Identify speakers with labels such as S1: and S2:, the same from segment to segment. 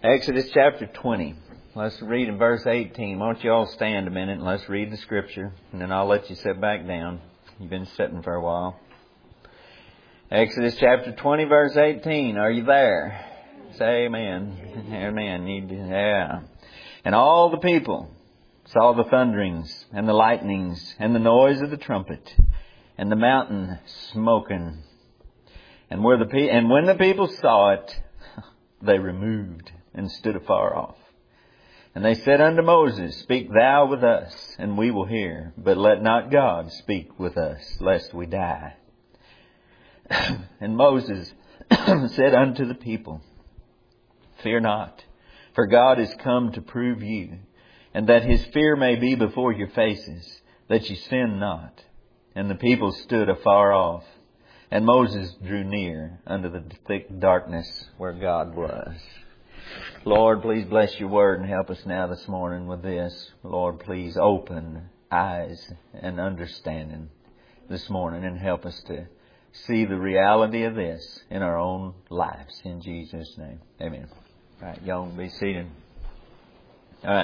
S1: Exodus chapter 20. Let's read in verse 18. Why don't you all stand a minute and let's read the Scripture, and then I'll let you sit back down. You've been sitting for a while. Exodus chapter 20, verse 18. Are you there? Say amen. Amen. And all the people saw the thunderings and the lightnings and the noise of the trumpet and the mountain smoking. And when the people saw it, they removed and stood afar off. And they said unto Moses, Speak thou with us, and we will hear. But let not God speak with us, lest we die. And Moses said unto the people, Fear not, for God is come to prove you, and that His fear may be before your faces, that ye sin not. And the people stood afar off, and Moses drew near unto the thick darkness where God was. Lord, please bless your word and help us now this morning with this. Lord, please open eyes and understanding this morning and help us to see the reality of this in our own lives. In Jesus' name, amen. All right, y'all be seated. All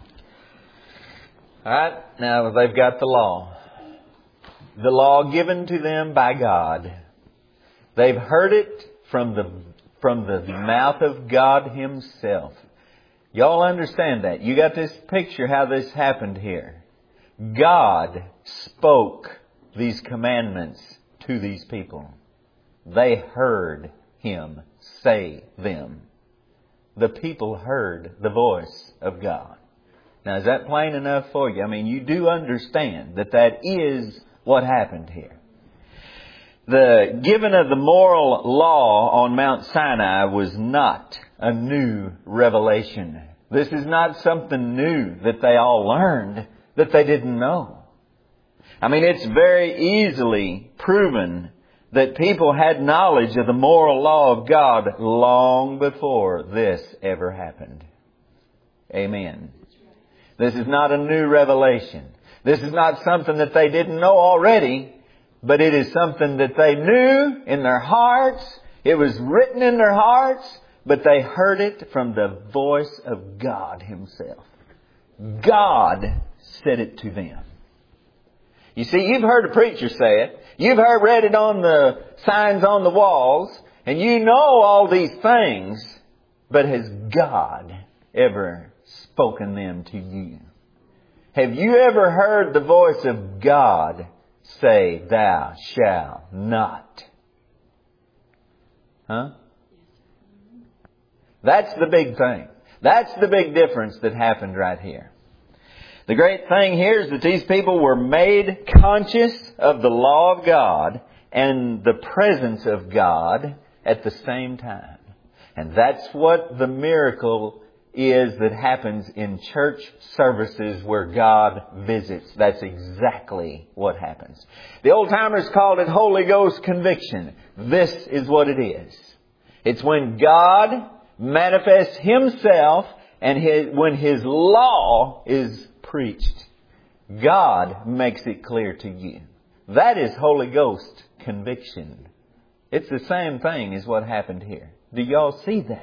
S1: right, now they've got the law. The law given to them by God. They've heard it from the mouth of God Himself. Y'all understand that? You got this picture how this happened here. God spoke these commandments to these people. They heard Him say them. The people heard the voice of God. Now, is that plain enough for you? I mean, you do understand that is what happened here. The giving of the moral law on Mount Sinai was not a new revelation. This is not something new that they all learned that they didn't know. I mean, it's very easily proven that people had knowledge of the moral law of God long before this ever happened. Amen. This is not a new revelation. This is not something that they didn't know already. But it is something that they knew in their hearts. It was written in their hearts. But they heard it from the voice of God Himself. God said it to them. You see, you've heard a preacher say it. You've read it on the signs on the walls. And you know all these things. But has God ever spoken them to you? Have you ever heard the voice of God say, Thou shalt not? Huh? That's the big thing. That's the big difference that happened right here. The great thing here is that these people were made conscious of the law of God and the presence of God at the same time. And that's what the miracle is that happens in church services where God visits. That's exactly what happens. The old-timers called it Holy Ghost conviction. This is what it is. It's when God manifests Himself and when His law is preached. God makes it clear to you. That is Holy Ghost conviction. It's the same thing as what happened here. Do y'all see that?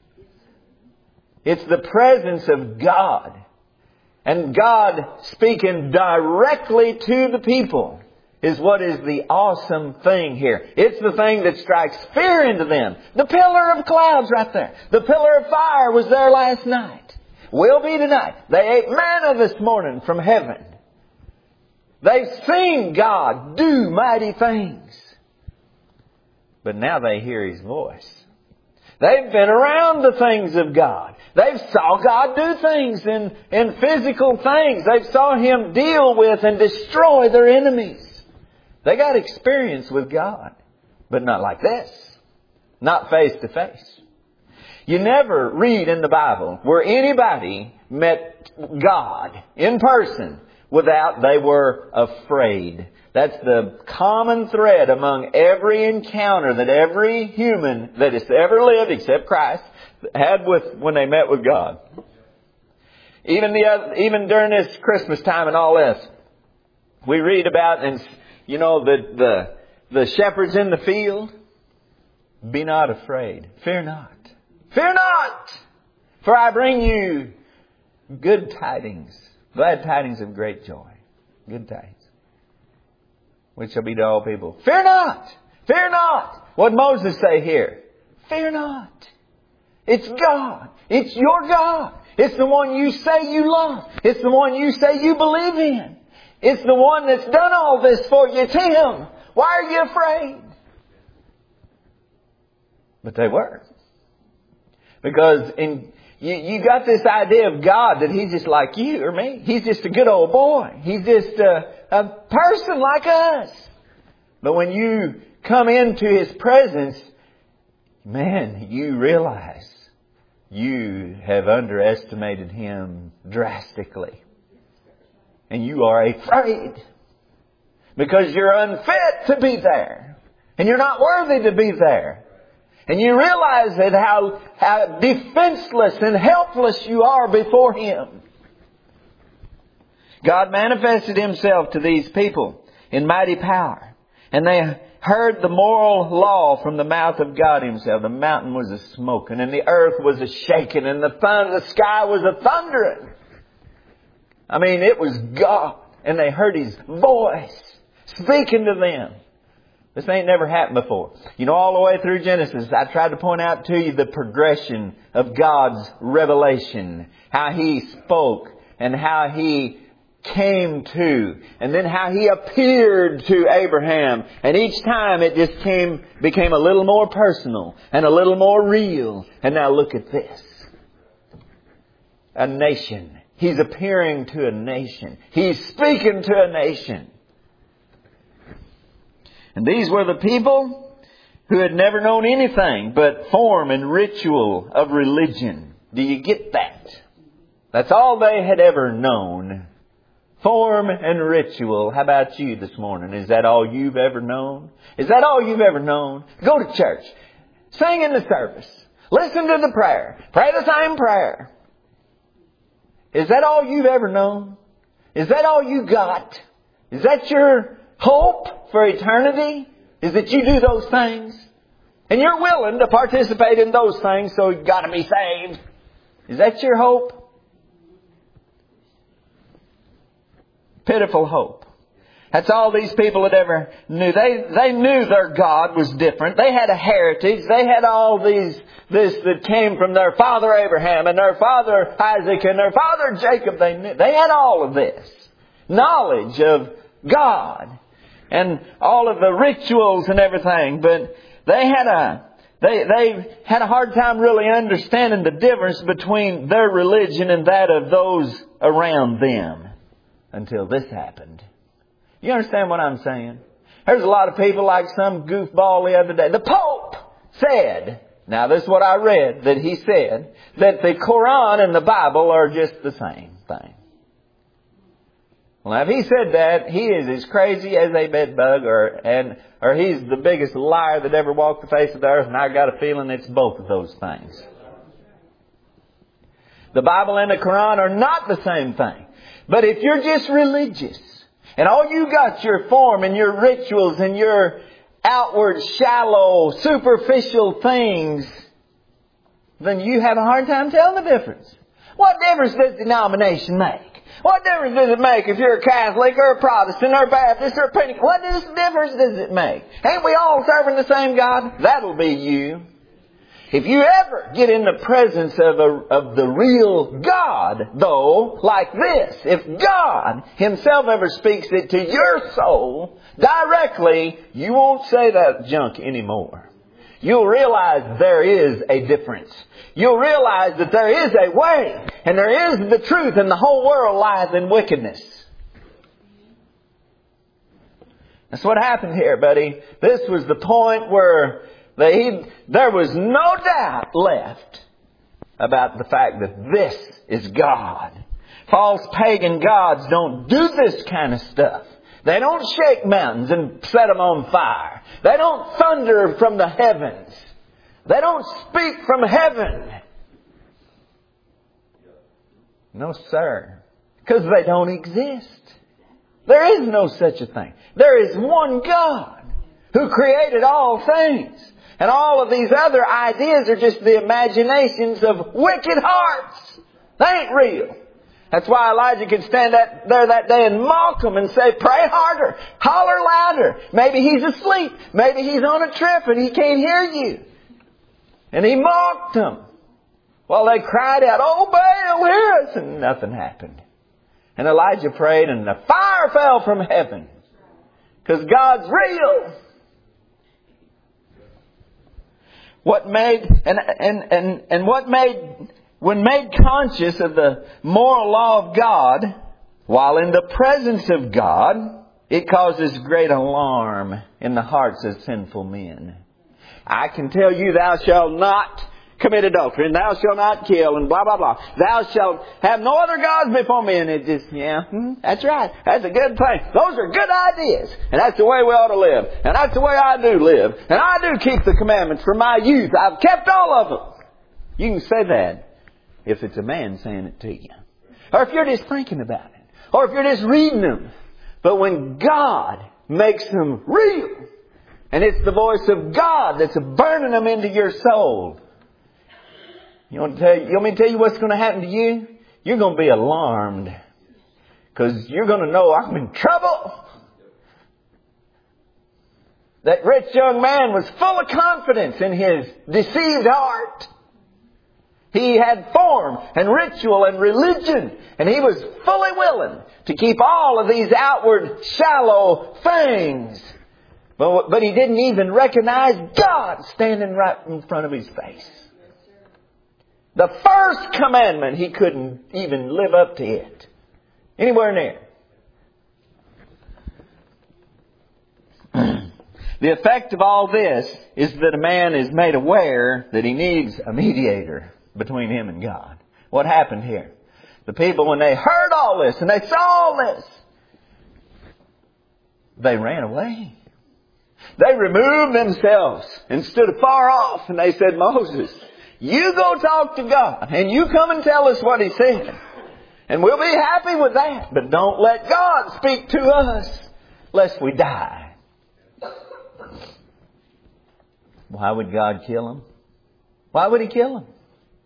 S1: It's the presence of God. And God speaking directly to the people is what is the awesome thing here. It's the thing that strikes fear into them. The pillar of clouds right there. The pillar of fire was there last night. Will be tonight. They ate manna this morning from heaven. They've seen God do mighty things. But now they hear His voice. They've been around the things of God. They've saw God do things in physical things. They've saw Him deal with and destroy their enemies. They got experience with God. But not like this. Not face to face. You never read in the Bible where anybody met God in person without they were afraid. That's the common thread among every encounter that every human that has ever lived, except Christ, had when they met with God. Even during this Christmas time and all this, we read about, and you know, the shepherds in the field. Be not afraid. Fear not. Fear not! For I bring you good tidings, glad tidings of great joy. Good tidings, which shall be to all people. Fear not! Fear not! What did Moses say here? Fear not. It's God. It's your God. It's the one you say you love. It's the one you say you believe in. It's the one that's done all this for you. It's Him. Why are you afraid? But they were. Because you got this idea of God that He's just like you or me. He's just a good old boy. He's just a person like us. But when you come into His presence, man, you realize you have underestimated Him drastically. And you are afraid. Because you're unfit to be there. And you're not worthy to be there. And you realize that how defenseless and helpless you are before Him. God manifested Himself to these people in mighty power. And they heard the moral law from the mouth of God Himself. The mountain was a-smoking, and the earth was a-shaking, and the sky was a-thundering. I mean, it was God. And they heard His voice speaking to them. This ain't never happened before. You know, all the way through Genesis, I tried to point out to you the progression of God's revelation. How He spoke and how He came to, and then how He appeared to Abraham. And each time it just became a little more personal and a little more real. And now look at this. A nation. He's appearing to a nation. He's speaking to a nation. And these were the people who had never known anything but form and ritual of religion. Do you get that? That's all they had ever known. Form and ritual. How about you this morning? Is that all you've ever known? Is that all you've ever known? Go to church. Sing in the service. Listen to the prayer. Pray the same prayer. Is that all you've ever known? Is that all you got? Is that your hope for eternity? Is that you do those things? And you're willing to participate in those things, so you've got to be saved. Is that your hope? Pitiful hope. That's all these people had ever knew. They knew their God was different. They had a heritage. They had all this that came from their father Abraham and their father Isaac and their father Jacob. They had all of this knowledge of God and all of the rituals and everything. But they had a hard time really understanding the difference between their religion and that of those around them until this happened. You understand what I'm saying? There's a lot of people like some goofball the other day. The Pope said, now this is what I read, that he said that the Quran and the Bible are just the same thing. Well, if he said that, he is as crazy as a bedbug, or he's the biggest liar that ever walked the face of the earth, and I got a feeling it's both of those things. The Bible and the Quran are not the same thing. But if you're just religious, and all you got your form and your rituals and your outward, shallow, superficial things, then you have a hard time telling the difference. What difference does denomination make? What difference does it make if you're a Catholic or a Protestant or a Baptist or a Pentecostal? What difference does it make? Ain't we all serving the same God? That'll be you. If you ever get in the presence of the real God, though, like this, if God Himself ever speaks it to your soul directly, you won't say that junk anymore. You'll realize there is a difference. You'll realize that there is a way, and there is the truth, and the whole world lies in wickedness. That's what happened here, buddy. This was the point where there was no doubt left about the fact that this is God. False pagan gods don't do this kind of stuff. They don't shake mountains and set them on fire. They don't thunder from the heavens. They don't speak from heaven. No, sir. Because they don't exist. There is no such a thing. There is one God who created all things. And all of these other ideas are just the imaginations of wicked hearts. They ain't real. That's why Elijah could stand there that day and mock them and say, pray harder, holler louder. Maybe he's asleep. Maybe he's on a trip and he can't hear you. And he mocked them while they cried out, oh Baal, hear us. And nothing happened. And Elijah prayed and the fire fell from heaven. Because God's real. When made conscious of the moral law of God, while in the presence of God, it causes great alarm in the hearts of sinful men. I can tell you, thou shalt not commit adultery, and thou shalt not kill, and blah, blah, blah. Thou shalt have no other gods before me. And it just, that's right. That's a good thing. Those are good ideas. And that's the way we ought to live. And that's the way I do live. And I do keep the commandments from my youth. I've kept all of them. You can say that if it's a man saying it to you. Or if you're just thinking about it. Or if you're just reading them. But when God makes them real, and it's the voice of God that's burning them into your soul, you want me to tell you what's going to happen to you? You're going to be alarmed. Because you're going to know I'm in trouble. That rich young man was full of confidence in his deceived heart. He had form and ritual and religion. And he was fully willing to keep all of these outward shallow things. But he didn't even recognize God standing right in front of his face. The first commandment, he couldn't even live up to it. Anywhere near. The effect of all this is that a man is made aware that he needs a mediator between him and God. What happened here? The people, when they heard all this and they saw all this, they ran away. They removed themselves and stood afar off, and they said, Moses, you go talk to God and you come and tell us what He said. And we'll be happy with that. But don't let God speak to us lest we die. Why would God kill them? Why would He kill them?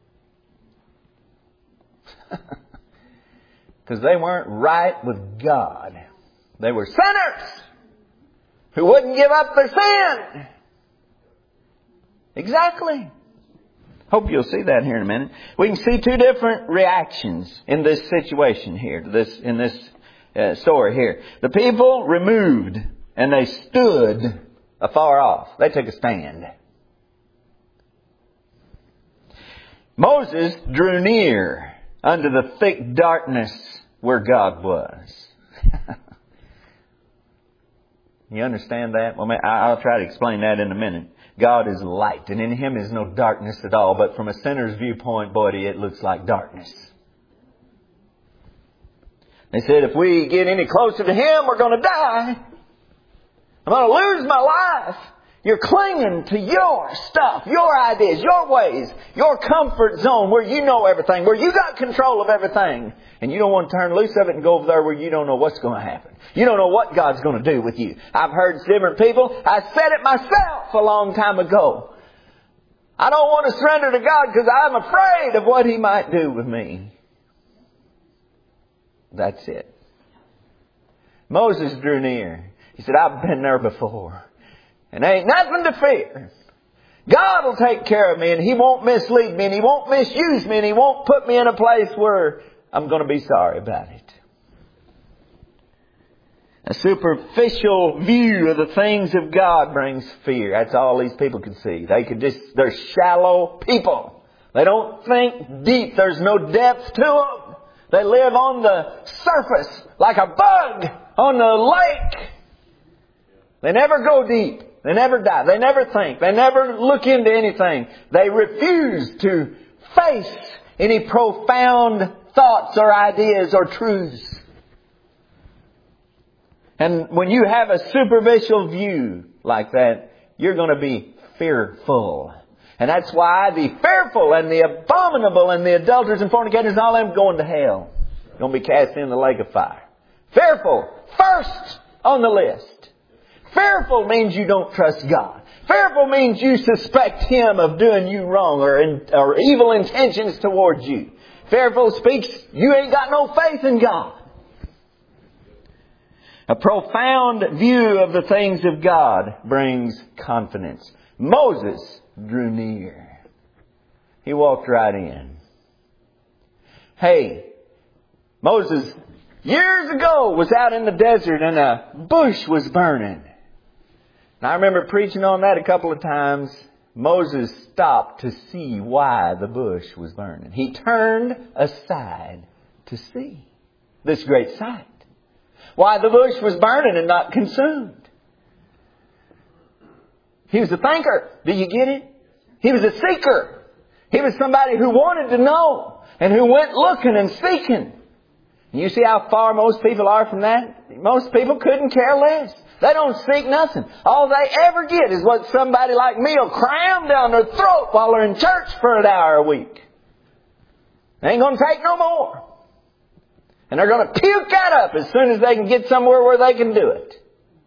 S1: Because they weren't right with God. They were sinners who wouldn't give up their sin. Exactly. Hope you'll see that here in a minute. We can see two different reactions in this situation here, in this story here. The people removed and they stood afar off. They took a stand. Moses drew near unto the thick darkness where God was. You understand that? Well, I'll try to explain that in a minute. God is light, and in Him is no darkness at all. But from a sinner's viewpoint, boy, it looks like darkness. They said, if we get any closer to Him, we're going to die. I'm going to lose my life. You're clinging to your stuff, your ideas, your ways, your comfort zone where you know everything, where you got control of everything. And you don't want to turn loose of it and go over there where you don't know what's going to happen. You don't know what God's going to do with you. I've heard different people. I said it myself a long time ago. I don't want to surrender to God because I'm afraid of what He might do with me. That's it. Moses drew near. He said, I've been there before. And there ain't nothing to fear. God will take care of me, and He won't mislead me, and He won't misuse me, and He won't put me in a place where I'm going to be sorry about it. A superficial view of the things of God brings fear. That's all these people can see. They're shallow people. They don't think deep. There's no depth to them. They live on the surface like a bug on the lake. They never go deep. They never die. They never think. They never look into anything. They refuse to face any profound thoughts or ideas or truths. And when you have a superficial view like that, you're going to be fearful. And that's why the fearful and the abominable and the adulterers and fornicators and all them going to hell. Going to be cast in the lake of fire. Fearful, first on the list. Fearful means you don't trust God. Fearful means you suspect Him of doing you wrong or evil intentions towards you. Fearful speaks you ain't got no faith in God. A profound view of the things of God brings confidence. Moses drew near. He walked right in. Hey, Moses years ago was out in the desert and a bush was burning. And I remember preaching on that a couple of times. Moses stopped to see why the bush was burning. He turned aside to see this great sight. Why the bush was burning and not consumed. He was a thinker. Do you get it? He was a seeker. He was somebody who wanted to know and who went looking and seeking. You see how far most people are from that? Most people couldn't care less. They don't seek nothing. All they ever get is what somebody like me will cram down their throat while they're in church for an hour a week. They ain't going to take no more. And they're going to puke that up as soon as they can get somewhere where they can do it.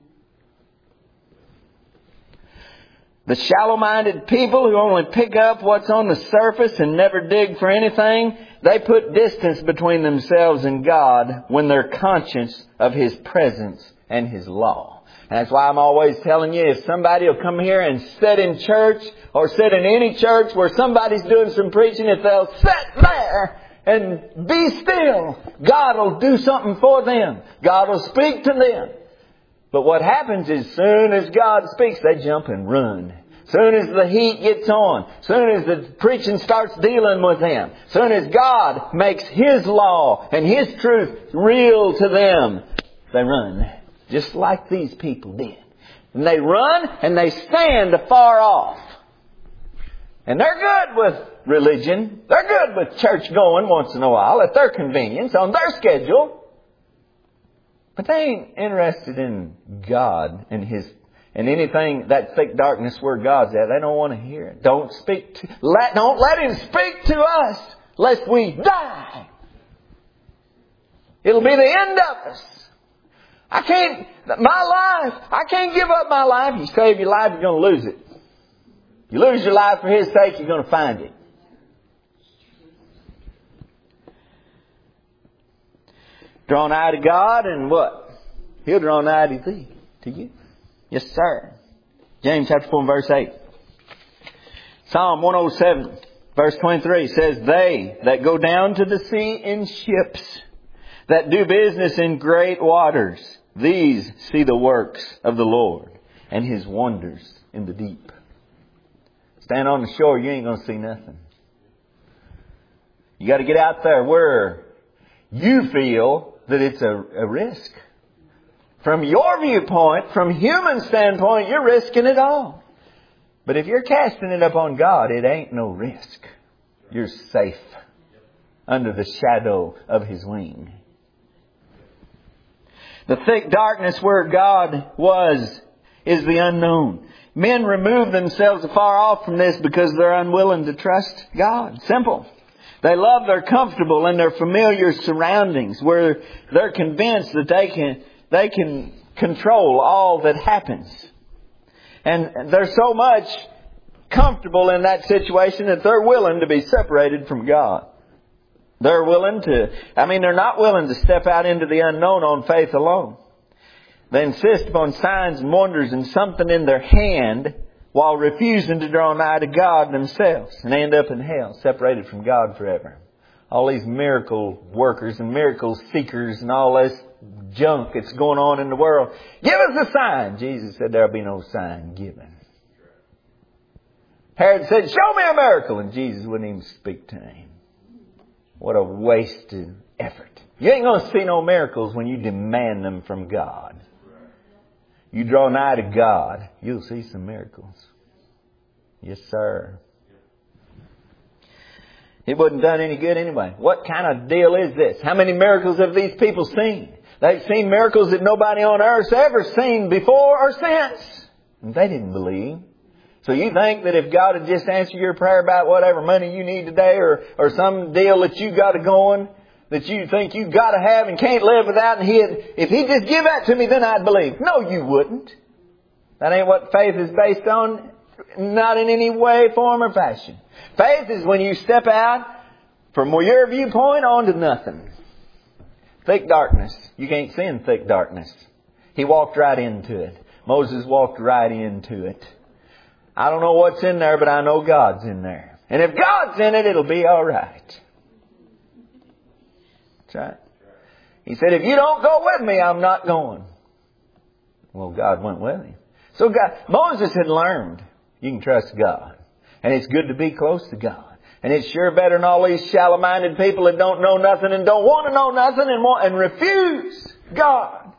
S1: The shallow-minded people who only pick up what's on the surface and never dig for anything, they put distance between themselves and God when they're conscious of His presence and His law. And that's why I'm always telling you, if somebody will come here and sit in church or sit in any church where somebody's doing some preaching, if they'll sit there and be still, God will do something for them. God will speak to them. But what happens is, soon as God speaks, they jump and run. Soon as the heat gets on, soon as the preaching starts dealing with them, soon as God makes His law and His truth real to them, they run. Just like these people did. And they run and they stand afar off. And they're good with religion. They're good with church going once in a while at their convenience, on their schedule. But they ain't interested in God and anything, that thick darkness where God's at. They don't want to hear it. Don't let Him speak to us lest we die. It'll be the end of us. I can't give up my life. You save your life, you're going to lose it. You lose your life for His sake, you're going to find it. Draw nigh to God and what? He'll draw nigh to thee, to you. Yes, sir. James chapter 4 verse 8. Psalm 107 verse 23 says, they that go down to the sea in ships, that do business in great waters, these see the works of the Lord and His wonders in the deep. Stand on the shore, you ain't going to see nothing. You got to get out there where you feel that it's a risk. From your viewpoint, from human standpoint, you're risking it all. But if you're casting it upon God, it ain't no risk. You're safe under the shadow of His wing. The thick darkness where God is the unknown. Men remove themselves afar off from this because they're unwilling to trust God. Simple. They love their comfortable and their familiar surroundings where they're convinced that they can control all that happens. And they're so much comfortable in that situation that they're willing to be separated from God. They're not willing to step out into the unknown on faith alone. They insist upon signs and wonders and something in their hand while refusing to draw nigh to God themselves. And they end up in hell, separated from God forever. All these miracle workers and miracle seekers and all this junk that's going on in the world. Give us a sign. Jesus said there'll be no sign given. Herod said, show me a miracle. And Jesus wouldn't even speak to him. What a wasted effort. You ain't going to see no miracles when you demand them from God. You draw nigh to God, you'll see some miracles. Yes, sir. It wouldn't done any good anyway. What kind of deal is this? How many miracles have these people seen? They've seen miracles that nobody on earth's ever seen before or since. And they didn't believe. So you think that if God had just answered your prayer about whatever money you need today or some deal that you got going, that you think you got to have and can't live without, and if He'd just give that to me, then I'd believe. No, you wouldn't. That ain't what faith is based on. Not in any way, form, or fashion. Faith is when you step out from your viewpoint onto nothing. Thick darkness. You can't see in thick darkness. He walked right into it. Moses walked right into it. I don't know what's in there, but I know God's in there. And if God's in it, it'll be all right. That's right. He said, if you don't go with me, I'm not going. Well, God went with him. So Moses had learned you can trust God. And it's good to be close to God. And it's sure better than all these shallow-minded people that don't know nothing and don't want to know nothing and refuse God.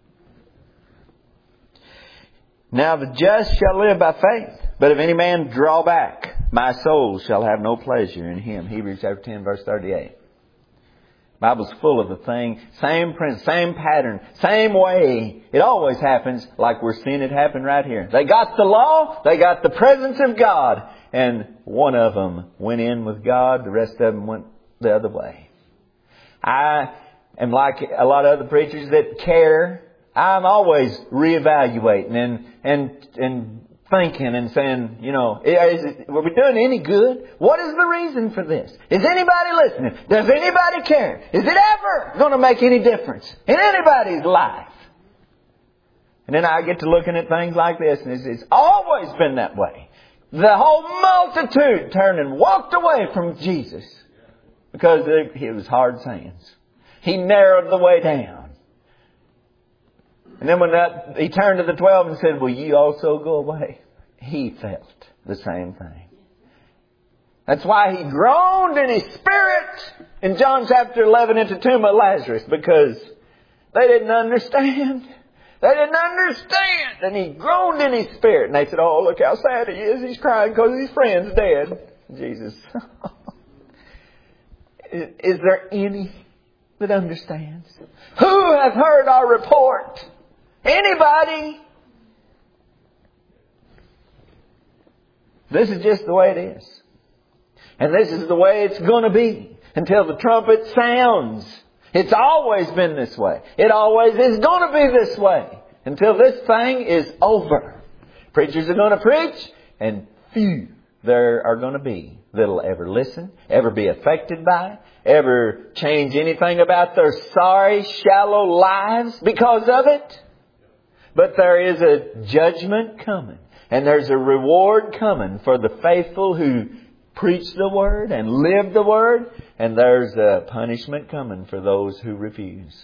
S1: Now the just shall live by faith. But if any man draw back, my soul shall have no pleasure in him. Hebrews chapter 10, verse 38. The Bible's full of the thing. Same principle, same pattern, same way. It always happens like we're seeing it happen right here. They got the law. They got the presence of God. And one of them went in with God. The rest of them went the other way. I am like a lot of other preachers that care. I'm always reevaluating and thinking and saying, were we doing any good? What is the reason for this? Is anybody listening? Does anybody care? Is it ever going to make any difference in anybody's life? And then I get to looking at things like this, and it's always been that way. The whole multitude turned and walked away from Jesus because it was hard sayings. He narrowed the way down. And then when he turned to the 12 and said, will you also go away? He felt the same thing. That's why he groaned in his spirit in John chapter 11 at the tomb of Lazarus, because they didn't understand. They didn't understand. And he groaned in his spirit. And they said, oh, look how sad he is. He's crying because his friend's dead. Jesus. Is there any that understands? Who hath heard our report? Anybody? This is just the way it is. And this is the way it's going to be until the trumpet sounds. It's always been this way. It always is going to be this way until this thing is over. Preachers are going to preach, and few there are going to be that'll ever listen, ever be affected by it, ever change anything about their sorry, shallow lives because of it. But there is a judgment coming. And there's a reward coming for the faithful who preach the Word and live the Word. And there's a punishment coming for those who refuse.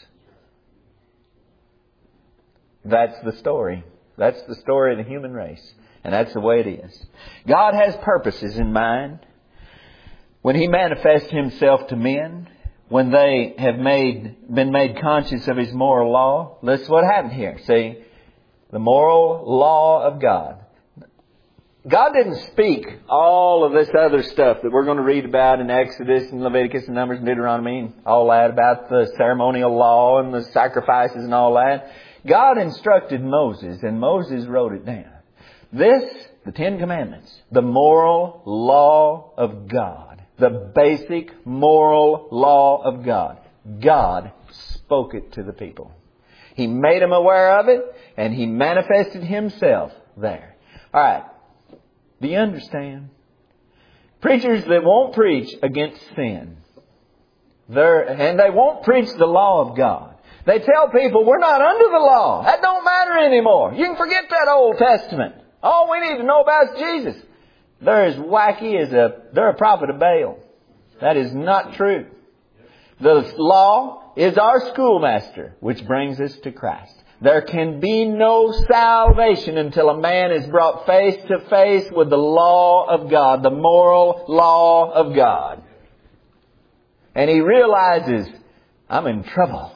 S1: That's the story. That's the story of the human race. And that's the way it is. God has purposes in mind. When He manifests Himself to men, when they have been made conscious of His moral law, that's what happened here. See, the moral law of God. God didn't speak all of this other stuff that we're going to read about in Exodus and Leviticus and Numbers and Deuteronomy and all that about the ceremonial law and the sacrifices and all that. God instructed Moses, and Moses wrote it down. This, the Ten Commandments, the moral law of God, the basic moral law of God. God spoke it to the people. He made them aware of it, and He manifested Himself there. All right. Do you understand? Preachers that won't preach against sin. And they won't preach the law of God. They tell people, we're not under the law. That don't matter anymore. You can forget that Old Testament. All we need to know about is Jesus. They're as wacky as they're a prophet of Baal. That is not true. The law is our schoolmaster, which brings us to Christ. There can be no salvation until a man is brought face to face with the law of God, the moral law of God. And he realizes, I'm in trouble.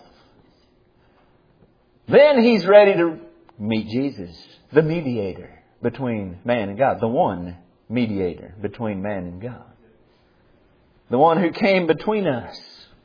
S1: Then he's ready to meet Jesus, the mediator between man and God, the one mediator between man and God. The one who came between us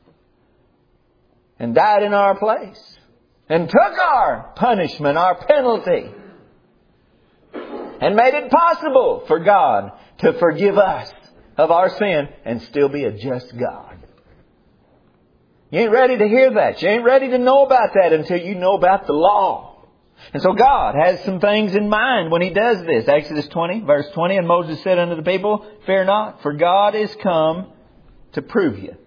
S1: and died in our place. And took our punishment, our penalty. And made it possible for God to forgive us of our sin and still be a just God. You ain't ready to hear that. You ain't ready to know about that until you know about the law. And so God has some things in mind when He does this. Exodus 20, verse 20, and Moses said unto the people, fear not, for God is come to prove you.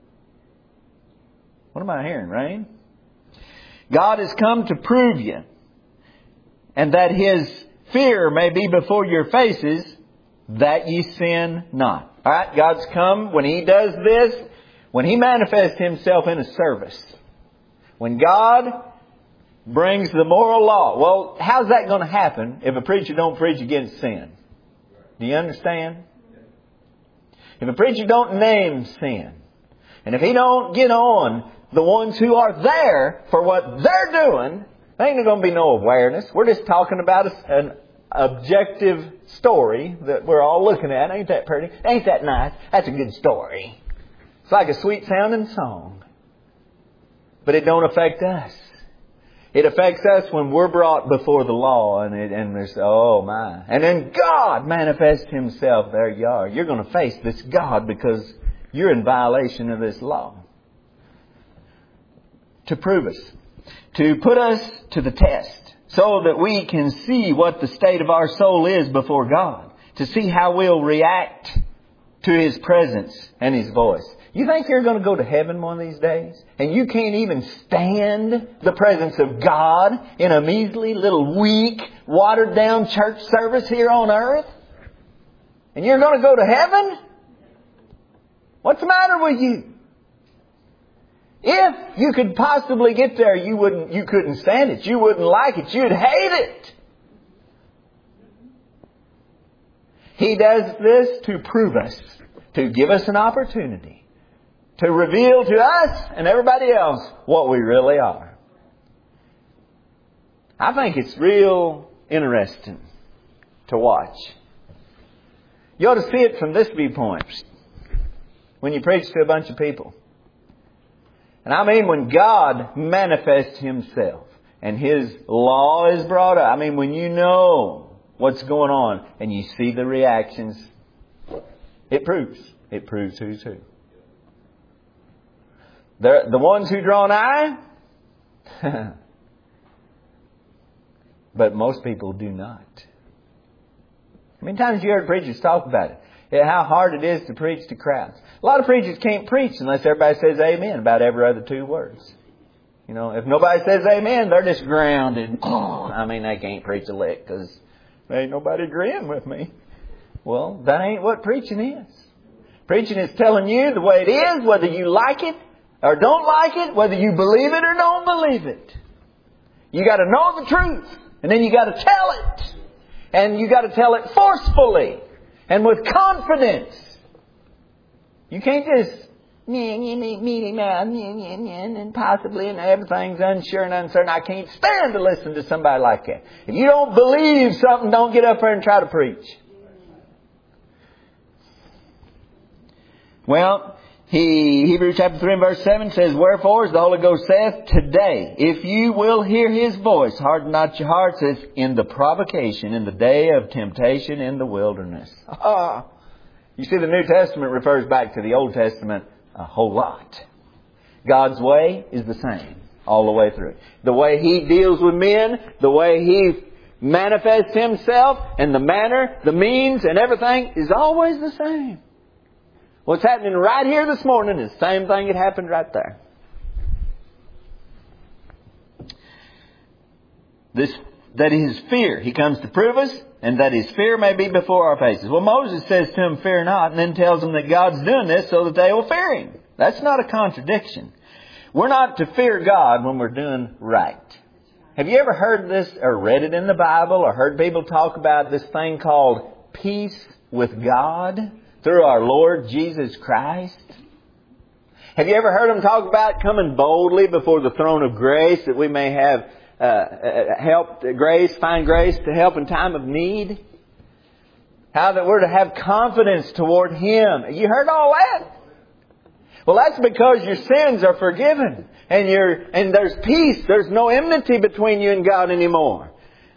S1: What am I hearing, Rain? God has come to prove you, and that His fear may be before your faces, that ye sin not. All right, God's come when He does this, when He manifests Himself in a service. When God brings the moral law. Well, how's that going to happen if a preacher don't preach against sin? Do you understand? If a preacher don't name sin, and if he don't get on the ones who are there for what they're doing, there ain't going to be no awareness. We're just talking about an objective story that we're all looking at. Ain't that pretty? Ain't that nice? That's a good story. It's like a sweet sounding song. But it don't affect us. It affects us when we're brought before the law and there's, oh my. And then God manifests Himself. There you are. You're going to face this God because you're in violation of this law. To prove us. To put us to the test. So that we can see what the state of our soul is before God. To see how we'll react to His presence and His voice. You think you're going to go to heaven one of these days? And you can't even stand the presence of God in a measly, little, weak, watered down church service here on earth? And you're going to go to heaven? What's the matter with you? If you could possibly get there, you couldn't stand it. You wouldn't like it. You'd hate it. He does this to prove us, to give us an opportunity, to reveal to us and everybody else what we really are. I think it's real interesting to watch. You ought to see it from this viewpoint when you preach to a bunch of people. And I mean when God manifests Himself and His law is brought up. I mean when you know what's going on and you see the reactions, it proves who's who. The ones who draw nigh, but most people do not. How many times have you heard preachers talk about it? How hard it is to preach to crowds. A lot of preachers can't preach unless everybody says amen about every other 2 words. You know, if nobody says amen, they're just grounded. I mean, they can't preach a lick because there ain't nobody agreeing with me. Well, that ain't what preaching is. Preaching is telling you the way it is, whether you like it or don't like it, whether you believe it or don't believe it. You got to know the truth. And then you got to tell it. And you got to tell it forcefully. And with confidence. You can't just and possibly and everything's unsure and uncertain. I can't stand to listen to somebody like that. If you don't believe something, don't get up there and try to preach. Well, Hebrews chapter 3 and verse 7 says, wherefore, as the Holy Ghost saith, today, if you will hear His voice, harden not your hearts as in the provocation, in the day of temptation in the wilderness. You see, the New Testament refers back to the Old Testament a whole lot. God's way is the same all the way through. The way He deals with men, the way He manifests Himself, and the manner, the means, and everything is always the same. What's happening right here this morning is the same thing that happened right there. That His fear, He comes to prove us, and that His fear may be before our faces. Well, Moses says to him, fear not, and then tells them that God's doing this so that they will fear Him. That's not a contradiction. We're not to fear God when we're doing right. Have you ever heard this or read it in the Bible or heard people talk about this thing called peace with God through our Lord Jesus Christ? Have you ever heard them talk about coming boldly before the throne of grace that we may have find grace to help in time of need? How that we're to have confidence toward Him. You heard all that? Well, that's because your sins are forgiven. And there's peace. There's no enmity between you and God anymore.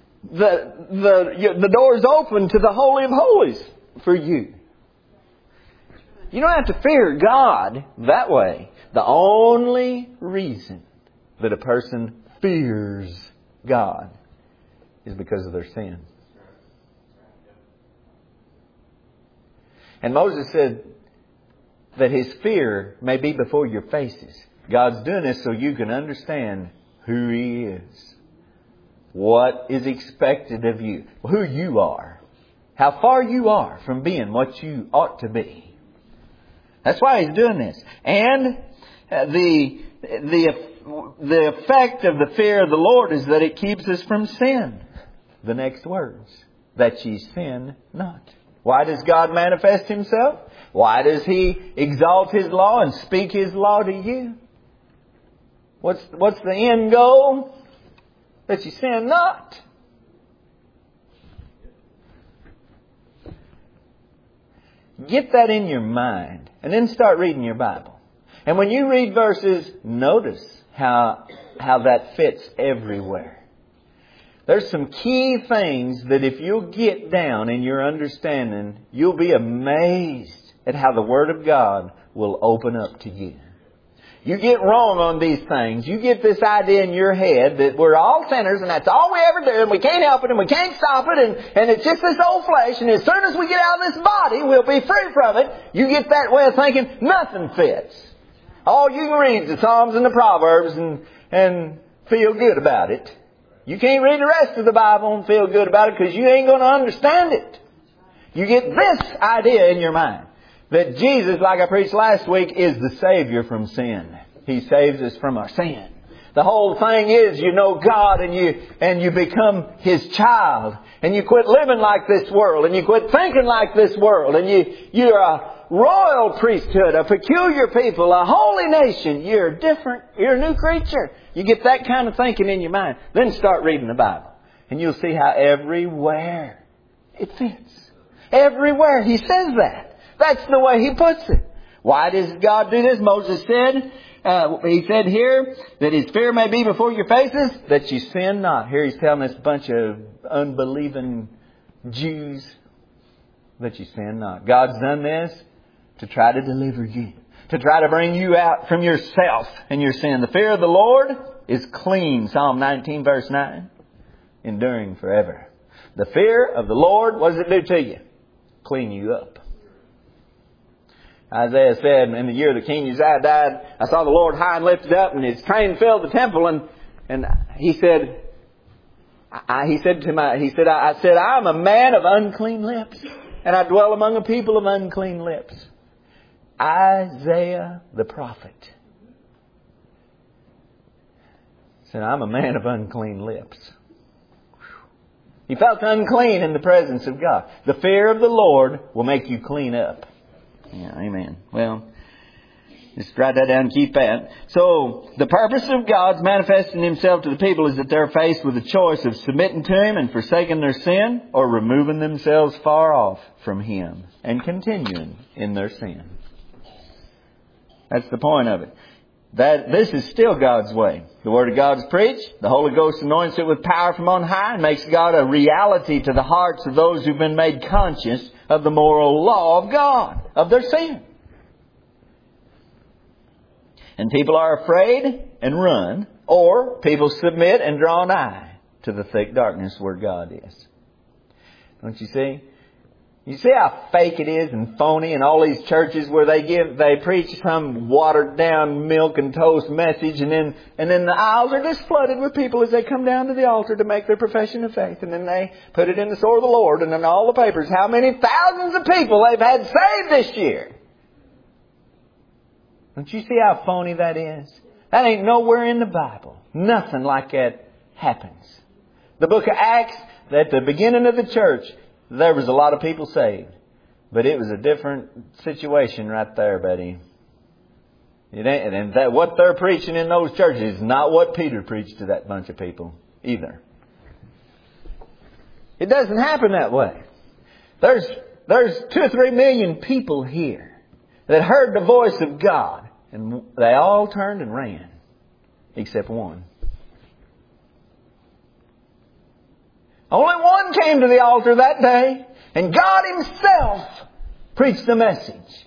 S1: The door's open to the Holy of Holies for you. You don't have to fear God that way. The only reason that a person fears God is because of their sin. And Moses said that His fear may be before your faces. God's doing this so you can understand who He is. What is expected of you. Who you are. How far you are from being what you ought to be. That's why He's doing this. And the effect of the fear of the Lord is that it keeps us from sin. The next words. That ye sin not. Why does God manifest Himself? Why does He exalt His law and speak His law to you? What's the end goal? That you sin not. Get that in your mind. And then start reading your Bible. And when you read verses, notice how that fits everywhere. There's some key things that if you'll get down in your understanding, you'll be amazed at how the Word of God will open up to you. You get wrong on these things. You get this idea in your head that we're all sinners and that's all we ever do and we can't help it and we can't stop it and it's just this old flesh and as soon as we get out of this body we'll be free from it. You get that way of thinking, nothing fits. All you can read is the Psalms and the Proverbs and feel good about it. You can't read the rest of the Bible and feel good about it because you ain't going to understand it. You get this idea in your mind. That Jesus, like I preached last week, is the Savior from sin. He saves us from our sin. The whole thing is you know God and you become His child. And you quit living like this world. And you quit thinking like this world. And you're a royal priesthood, a peculiar people, a holy nation. You're different. You're a new creature. You get that kind of thinking in your mind. Then start reading the Bible. And you'll see how everywhere it fits. Everywhere He says that. That's the way He puts it. Why does God do this? Moses said, He said here that His fear may be before your faces, that you sin not. Here He's telling this bunch of unbelieving Jews that you sin not. God's done this to try to deliver you. To try to bring you out from yourself and your sin. The fear of the Lord is clean. Psalm 19 verse 9. Enduring forever. The fear of the Lord, what does it do to you? Clean you up. Isaiah said, in the year the King Uzziah died, I saw the Lord high and lifted up, and His train filled the temple. And he said, I said, I am a man of unclean lips, and I dwell among a people of unclean lips. Isaiah the prophet said, I'm a man of unclean lips. He felt unclean in the presence of God. The fear of the Lord will make you clean up. Yeah, amen. Well, just write that down and keep that. So, the purpose of God's manifesting Himself to the people is that they're faced with a choice of submitting to Him and forsaking their sin or removing themselves far off from Him and continuing in their sin. That's the point of it. That this is still God's way. The Word of God is preached. The Holy Ghost anoints it with power from on high and makes God a reality to the hearts of those who've been made conscious of the moral law of God, of their sin. And people are afraid and run, or people submit and draw nigh to the thick darkness where God is. Don't you see? You see how fake it is and phony in all these churches where they preach some watered down milk and toast message and then the aisles are just flooded with people as they come down to the altar to make their profession of faith, and then they put it in the sword of the Lord and in all the papers how many thousands of people they've had saved this year. Don't you see how phony that is? That ain't nowhere in the Bible. Nothing like that happens. The book of Acts, at the beginning of the church, there was a lot of people saved. But it was a different situation right there, buddy. It ain't, and that what they're preaching in those churches is not what Peter preached to that bunch of people either. It doesn't happen that way. There's 2 or 3 million people here that heard the voice of God, and they all turned and ran, except one. Only one came to the altar that day, and God Himself preached the message.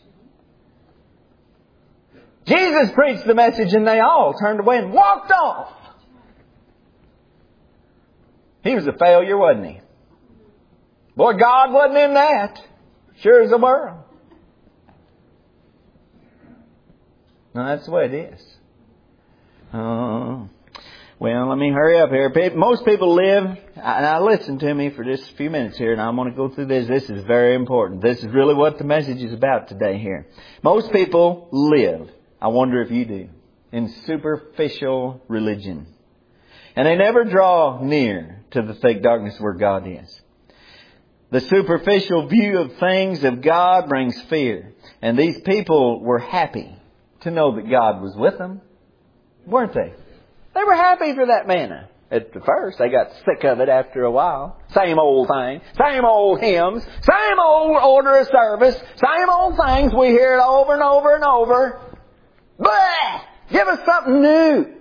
S1: Jesus preached the message, and they all turned away and walked off. He was a failure, wasn't he? Boy, God wasn't in that. Sure as the world. No, that's the way it is. Well, let me hurry up here. Most people live, now listen to me for just a few minutes here, and I'm going to go through this. This is very important. This is really what the message is about today here. Most people live, I wonder if you do, in superficial religion. And they never draw near to the thick darkness where God is. The superficial view of things of God brings fear. And these people were happy to know that God was with them, weren't they? They were happy for that manna. At the first, they got sick of it after a while. Same old thing. Same old hymns. Same old order of service. Same old things. We hear it over and over and over. Blah! Give us something new.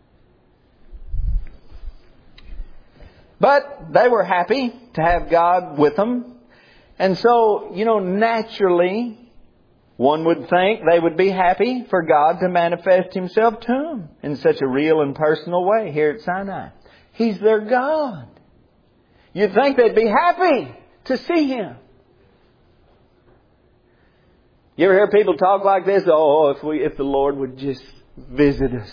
S1: But they were happy to have God with them. And so, naturally, one would think they would be happy for God to manifest Himself to them in such a real and personal way here at Sinai. He's their God. You'd think they'd be happy to see Him. You ever hear people talk like this? Oh, if the Lord would just visit us.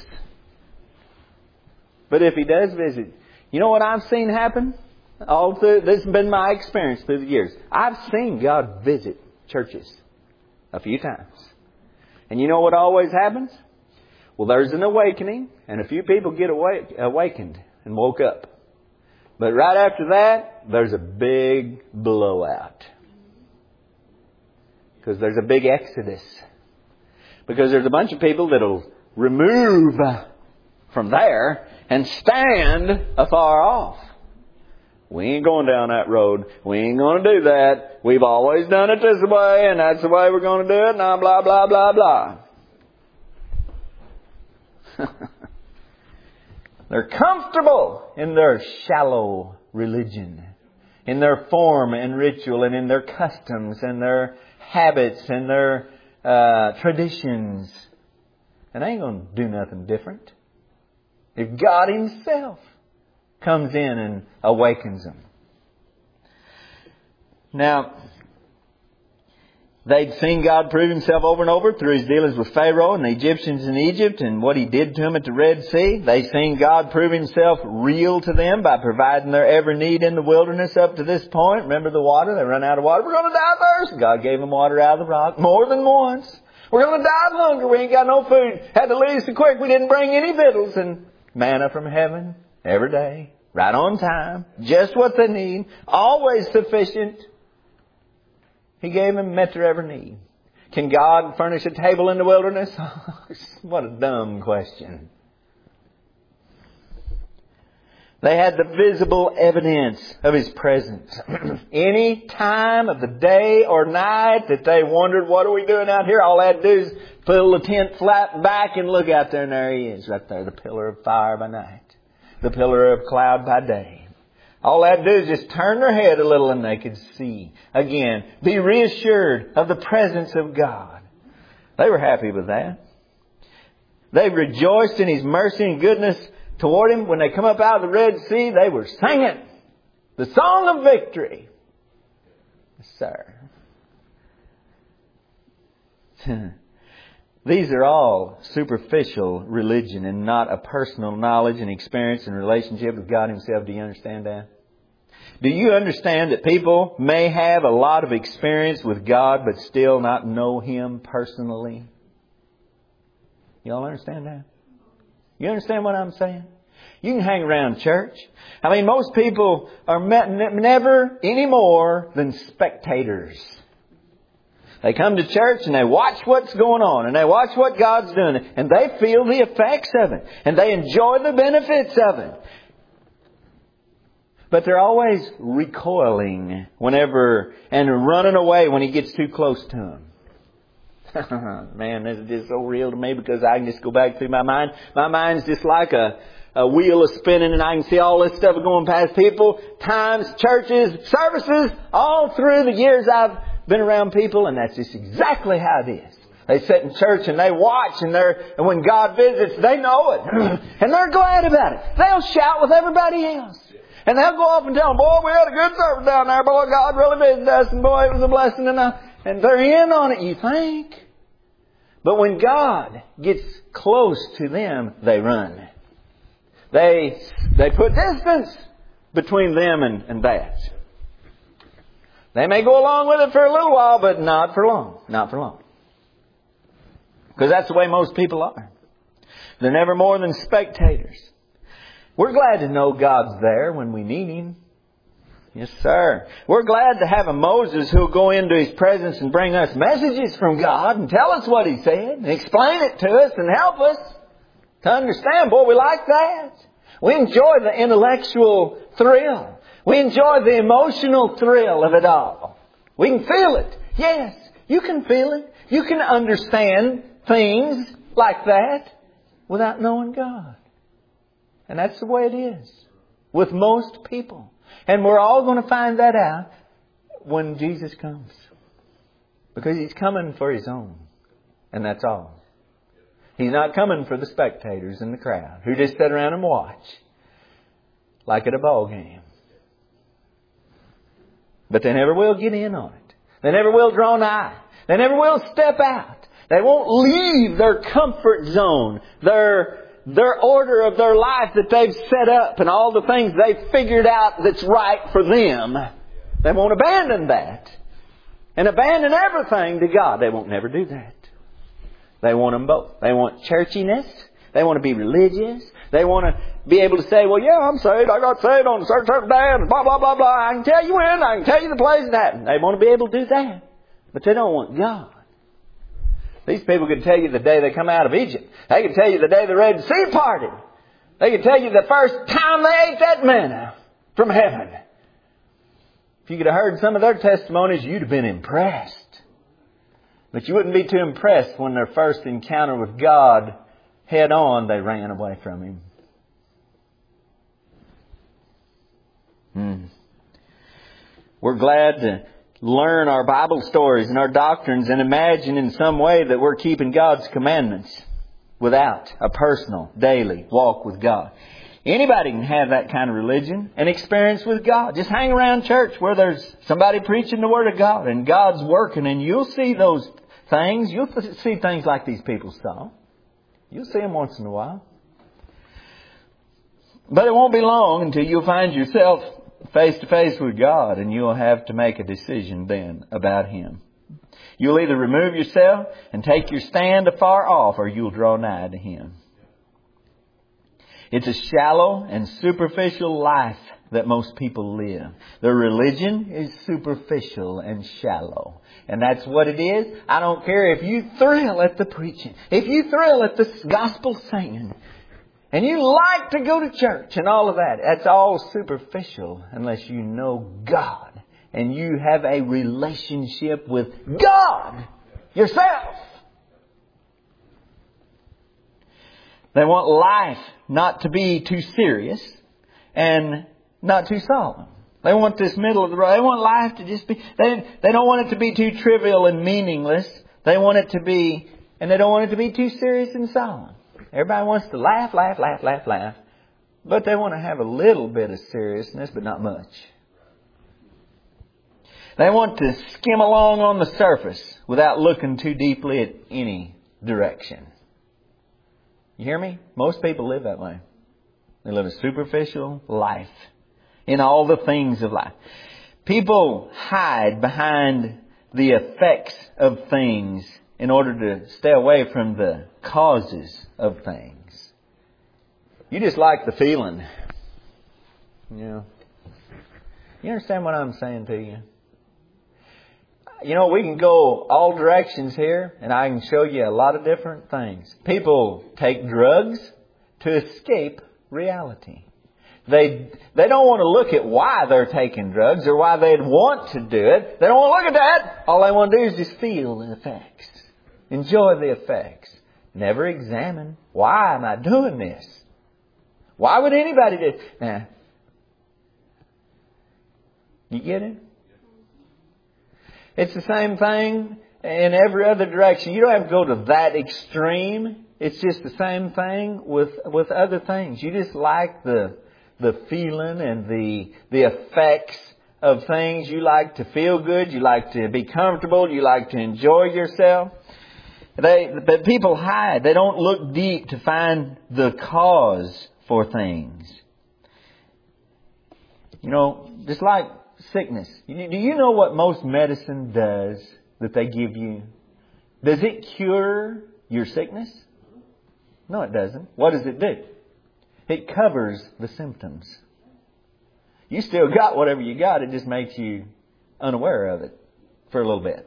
S1: But if He does visit, you know what I've seen happen? This has been my experience through the years. I've seen God visit churches a few times. And you know what always happens? Well, there's an awakening, and a few people get awakened and woke up. But right after that, there's a big blowout. Because there's a big exodus. Because there's a bunch of people that'll remove from there and stand afar off. We ain't going down that road. We ain't going to do that. We've always done it this way, and that's the way we're going to do it, and blah, blah, blah, blah. They're comfortable in their shallow religion, in their form and ritual, and in their customs, and their habits, and their traditions. And they ain't going to do nothing different. If God Himself comes in and awakens them. Now, they'd seen God prove Himself over and over through His dealings with Pharaoh and the Egyptians in Egypt and what He did to them at the Red Sea. They'd seen God prove Himself real to them by providing their every need in the wilderness up to this point. Remember the water? They run out of water. We're going to die of thirst. God gave them water out of the rock more than once. We're going to die of hunger. We ain't got no food. Had to leave so quick we didn't bring any victuals. And manna from heaven every day. Right on time. Just what they need. Always sufficient. He gave them, met their every need. Can God furnish a table in the wilderness? What a dumb question. They had the visible evidence of His presence. Any time of the day or night that they wondered, what are we doing out here? All they had to do is pull the tent flat back and look out there, and there He is right there. The pillar of fire by night. The pillar of cloud by day. All they had to do is just turn their head a little and they could see. Again, be reassured of the presence of God. They were happy with that. They rejoiced in His mercy and goodness toward Him. When they come up out of the Red Sea, they were singing the song of victory. Yes, sir. These are all superficial religion and not a personal knowledge and experience and relationship with God Himself. Do you understand that? Do you understand that people may have a lot of experience with God but still not know Him personally? Y'all understand that? You understand what I'm saying? You can hang around church. I mean, most people are never any more than spectators. They come to church and they watch what's going on and they watch what God's doing and they feel the effects of it and they enjoy the benefits of it. But they're always recoiling whenever and running away when He gets too close to them. Man, this is just so real to me because I can just go back through my mind. My mind's just like a wheel is spinning and I can see all this stuff going past people, times, churches, services, all through the years I've been around people, and that's just exactly how it is. They sit in church and they watch, and when God visits, they know it. And they're glad about it. They'll shout with everybody else. And they'll go off and tell them, boy, we had a good service down there. Boy, God really visited us. And boy, it was a blessing. And they're in on it, you think. But when God gets close to them, they run. They put distance between them and that. They may go along with it for a little while, but not for long. Not for long. Because that's the way most people are. They're never more than spectators. We're glad to know God's there when we need Him. Yes, sir. We're glad to have a Moses who'll go into His presence and bring us messages from God and tell us what He said and explain it to us and help us to understand. Boy, we like that. We enjoy the intellectual thrill. We enjoy the emotional thrill of it all. We can feel it. Yes, you can feel it. You can understand things like that without knowing God. And that's the way it is with most people. And we're all going to find that out when Jesus comes. Because He's coming for His own. And that's all. He's not coming for the spectators in the crowd who just sit around and watch like at a ball game. But they never will get in on it. They never will draw nigh. They never will step out. They won't leave their comfort zone, their order of their life that they've set up and all the things they've figured out that's right for them. They won't abandon that and abandon everything to God. They won't never do that. They want them both. They want churchiness. They want to be religious. They want to be able to say, well, yeah, I'm saved. I got saved on a certain day and blah, blah, blah, blah. I can tell you when. I can tell you the place it happened. They want to be able to do that. But they don't want God. These people can tell you the day they come out of Egypt. They can tell you the day the Red Sea parted. They can tell you the first time they ate that manna from heaven. If you could have heard some of their testimonies, you'd have been impressed. But you wouldn't be too impressed when their first encounter with God head on, they ran away from Him. We're glad to learn our Bible stories and our doctrines and imagine in some way that we're keeping God's commandments without a personal, daily walk with God. Anybody can have that kind of religion and experience with God. Just hang around church where there's somebody preaching the Word of God and God's working, and you'll see those things. You'll see things like these people saw. You'll see them once in a while. But it won't be long until you'll find yourself face to face with God, and you'll have to make a decision then about Him. You'll either remove yourself and take your stand afar off, or you'll draw nigh to Him. It's a shallow and superficial life that most people live. Their religion is superficial and shallow. And that's what it is. I don't care if you thrill at the preaching, if you thrill at the gospel singing, and you like to go to church and all of that. That's all superficial unless you know God and you have a relationship with God yourself. They want life not to be too serious and not too solemn. They want this middle of the road. They want life to just be... They don't want it to be too trivial and meaningless. They want it to be... And they don't want it to be too serious and solemn. Everybody wants to laugh. But they want to have a little bit of seriousness, but not much. They want to skim along on the surface without looking too deeply at any direction. You hear me? Most people live that way. They live a superficial life in all the things of life. People hide behind the effects of things in order to stay away from the causes of things. You just like the feeling. You understand what I'm saying to you? We can go all directions here, and I can show you a lot of different things. People take drugs to escape reality. They don't want to look at why they're taking drugs or why they'd want to do it. They don't want to look at that. All they want to do is just feel the effects. Enjoy the effects. Never examine, why am I doing this? Why would anybody do it? Now, you get it? It's the same thing in every other direction. You don't have to go to that extreme. It's just the same thing with other things. You just like the the feeling and the effects of things. You like to feel good. You like to be comfortable. You like to enjoy yourself. But people hide. They don't look deep to find the cause for things. You know, just like sickness. Do you know what most medicine does that they give you? Does it cure your sickness? No, it doesn't. What does it do? It covers the symptoms. You still got whatever you got. It just makes you unaware of it for a little bit.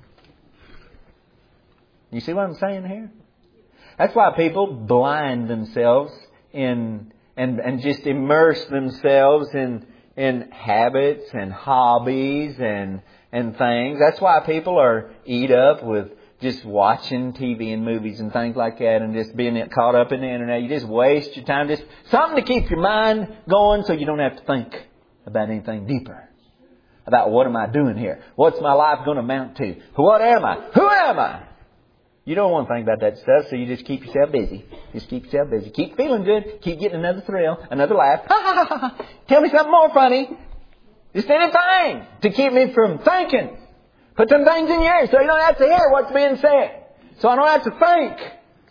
S1: You see what I'm saying here? That's why people blind themselves and just immerse themselves in habits and hobbies and things. That's why people are eat up with just watching TV and movies and things like that and just being caught up in the internet. You just waste your time. Just something to keep your mind going so you don't have to think about anything deeper. About what am I doing here? What's my life going to amount to? What am I? Who am I? You don't want to think about that stuff, so you just keep yourself busy. Just keep yourself busy. Keep feeling good. Keep getting another thrill, another laugh. Ha ha ha ha. Tell me something more funny. Just anything to keep me from thinking. Put some things in your ear so you don't have to hear what's being said. So I don't have to think.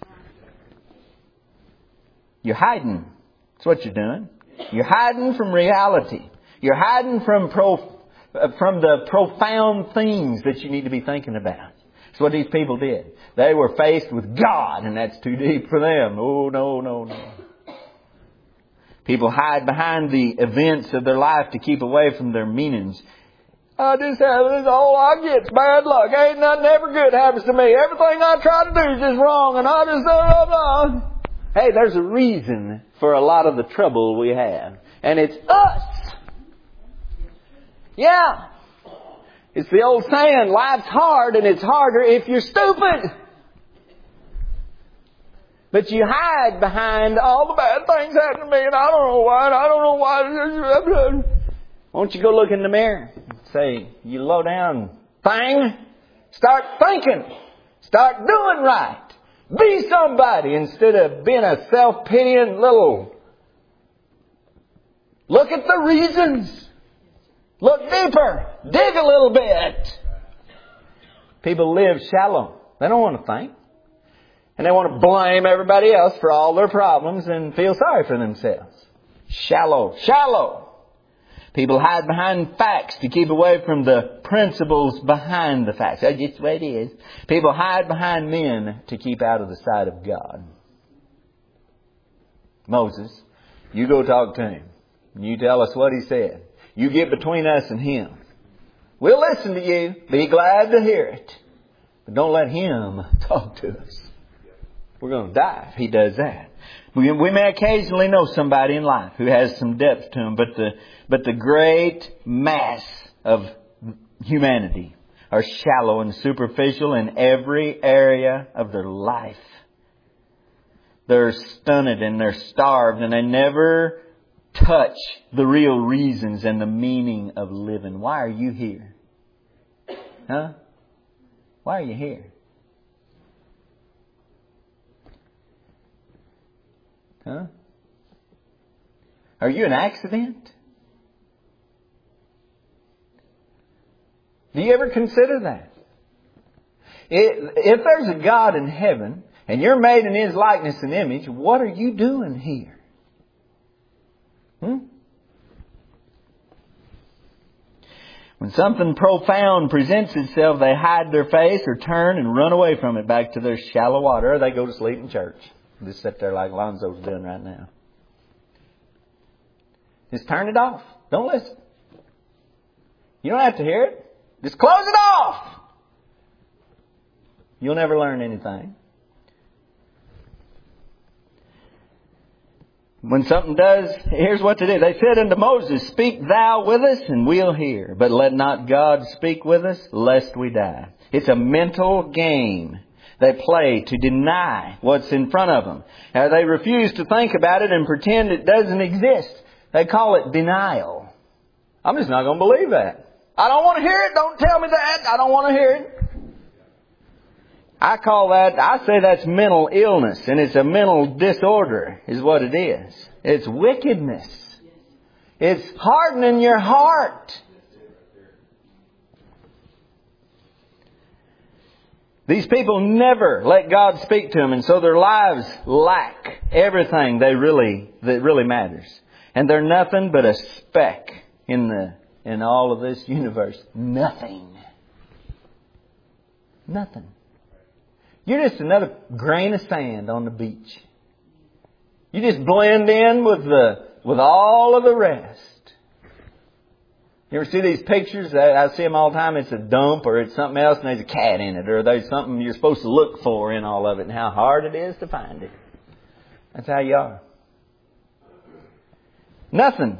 S1: You're hiding. That's what you're doing. You're hiding from reality. You're hiding from the profound things that you need to be thinking about. That's what these people did. They were faced with God, and that's too deep for them. Oh, no. People hide behind the events of their life to keep away from their meanings. I just have this, all I get's bad luck. Ain't nothing ever good happens to me. Everything I try to do is just wrong, and I just... Hey, there's a reason for a lot of the trouble we have. And it's us. Yeah. It's the old saying, life's hard and it's harder if you're stupid. But you hide behind all the bad things happening to me and I don't know why. Won't you go look in the mirror and say, you low down thing, start thinking. Start doing right. Be somebody instead of being a self-pitying little. Look at the reasons. Look deeper. Dig a little bit. People live shallow. They don't want to think. And they want to blame everybody else for all their problems and feel sorry for themselves. Shallow. People hide behind facts to keep away from the principles behind the facts. That's just the way it is. People hide behind men to keep out of the sight of God. Moses, you go talk to him. You tell us what he said. You get between us and him. We'll listen to you. Be glad to hear it. But don't let him talk to us. We're going to die if he does that. We may occasionally know somebody in life who has some depth to them, but the great mass of humanity are shallow and superficial in every area of their life. They're stunted and they're starved and they never touch the real reasons and the meaning of living. Why are you here? Huh? Why are you here? Huh? Are you an accident? Do you ever consider that? If there's a God in heaven and you're made in His likeness and image, what are you doing here? When something profound presents itself, they hide their face or turn and run away from it back to their shallow water, or they go to sleep in church. Just sit there like Lonzo's doing right now. Just turn it off. Don't listen. You don't have to hear it. Just close it off. You'll never learn anything. When something does, here's what to do. They said unto Moses, speak thou with us and we'll hear. But let not God speak with us lest we die. It's a mental game they play to deny what's in front of them. Now, they refuse to think about it and pretend it doesn't exist. They call it denial. I'm just not going to believe that. I don't want to hear it. Don't tell me that. I don't want to hear it. I say that's mental illness, and it's a mental disorder is what it is. It's wickedness. It's hardening your heart. These people never let God speak to them, and so their lives lack everything that really matters. And they're nothing but a speck in all of this universe. Nothing. Nothing. You're just another grain of sand on the beach. You just blend in with all of the rest. You ever see these pictures? I see them all the time. It's a dump or it's something else and there's a cat in it, or there's something you're supposed to look for in all of it, and how hard it is to find it. That's how you are. Nothing.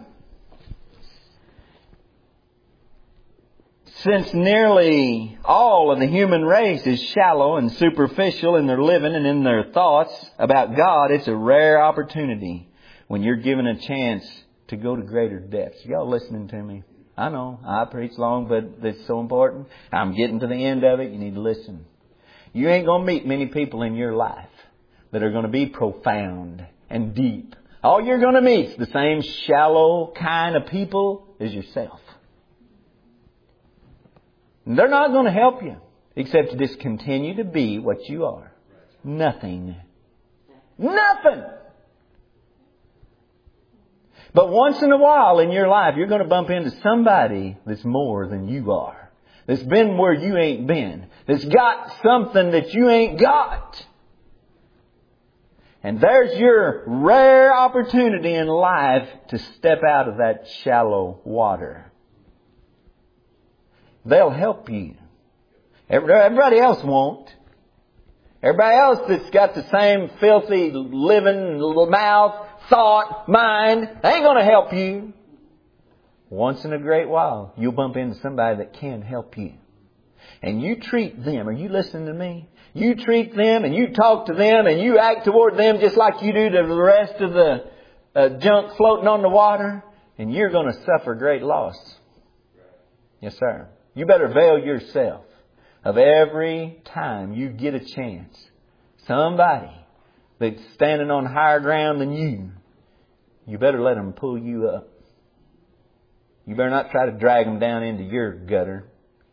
S1: Since nearly all of the human race is shallow and superficial in their living and in their thoughts about God, it's a rare opportunity when you're given a chance to go to greater depths. Y'all listening to me? I know, I preach long, but it's so important. I'm getting to the end of it. You need to listen. You ain't going to meet many people in your life that are going to be profound and deep. All you're going to meet is the same shallow kind of people as yourself. And they're not going to help you except to just continue to be what you are. Nothing. Nothing! But once in a while in your life, you're going to bump into somebody that's more than you are. That's been where you ain't been. That's got something that you ain't got. And there's your rare opportunity in life to step out of that shallow water. They'll help you. Everybody else won't. Everybody else that's got the same filthy living mouth, thought, mind, they ain't going to help you. Once in a great while, you'll bump into somebody that can help you. And you treat them. Are you listening to me? You treat them and you talk to them and you act toward them just like you do to the rest of the junk floating on the water. And you're going to suffer great loss. Yes, sir. You better avail yourself of every time you get a chance. Somebody that's standing on higher ground than you better let them pull you up. You better not try to drag them down into your gutter.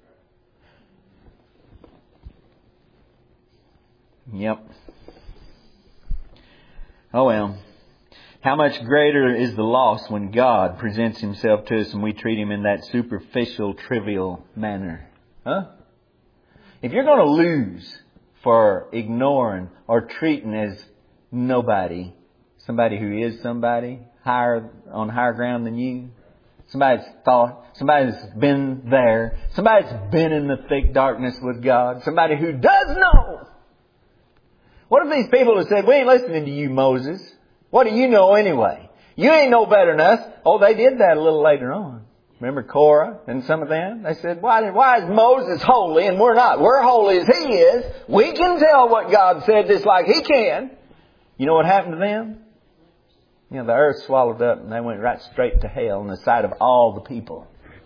S1: Yep. Oh well. How much greater is the loss when God presents Himself to us and we treat Him in that superficial, trivial manner? Huh? If you're going to lose for ignoring or treating as nobody, somebody who is somebody on higher ground than you, somebody's thought, somebody's been there, somebody's been in the thick darkness with God, somebody who does know. What if these people have said, we ain't listening to you, Moses. What do you know anyway? You ain't no better than us. Oh, they did that a little later on. Remember Korah and some of them? They said, why is Moses holy and we're not? We're holy as he is. We can tell what God said just like he can. You know what happened to them? You know, the earth swallowed up and they went right straight to hell in the sight of all the people.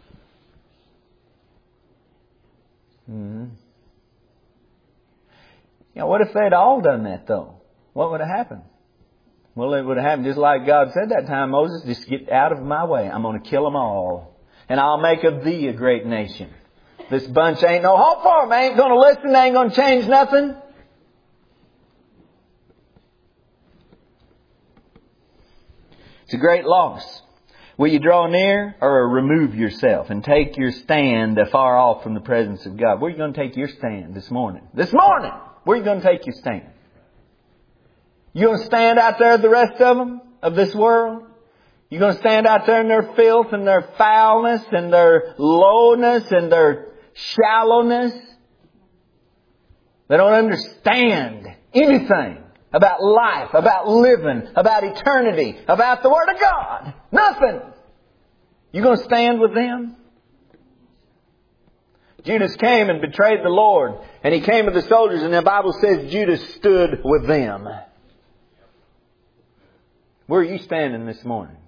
S1: You know, what if they'd all done that though? What would have happened? Well, it would have happened just like God said that time, Moses, just get out of my way. I'm going to kill them all. And I'll make of thee a great nation. This bunch ain't no hope for them. Ain't going to listen. Ain't going to change nothing. It's a great loss. Will you draw near or remove yourself and take your stand afar off from the presence of God? Where are you going to take your stand this morning? This morning! Where are you going to take your stand? You going to stand out there with the rest of them, of this world? You going to stand out there in their filth and their foulness and their lowness and their shallowness? They don't understand anything about life, about living, about eternity, about the Word of God. Nothing. You going to stand with them? Judas came and betrayed the Lord. And he came with the soldiers, and the Bible says Judas stood with them. Where are you standing this morning?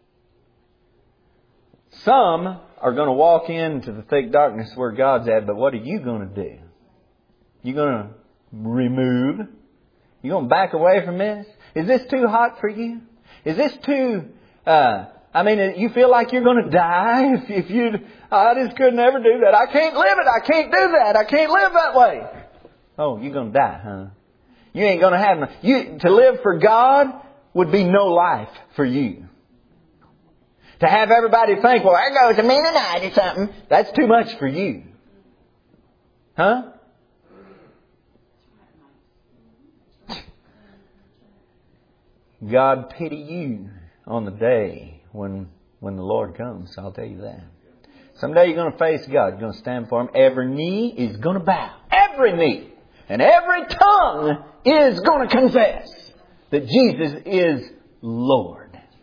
S1: Some are going to walk into the thick darkness where God's at, but what are you going to do? You going to remove? You going to back away from this? Is this too hot for you? Is this too I mean, you feel like you're going to die if you, I just could never do that. I can't live it. I can't do that. I can't live that way. Oh, you're going to die, huh? You ain't going to have to live for God would be no life for you. To have everybody think, well, there goes a Mennonite or something. That's too much for you. Huh? God pity you on the day when the Lord comes. I'll tell you that. Someday you're going to face God. You're going to stand for Him. Every knee is going to bow. Every knee. And every tongue is going to confess that Jesus is Lord.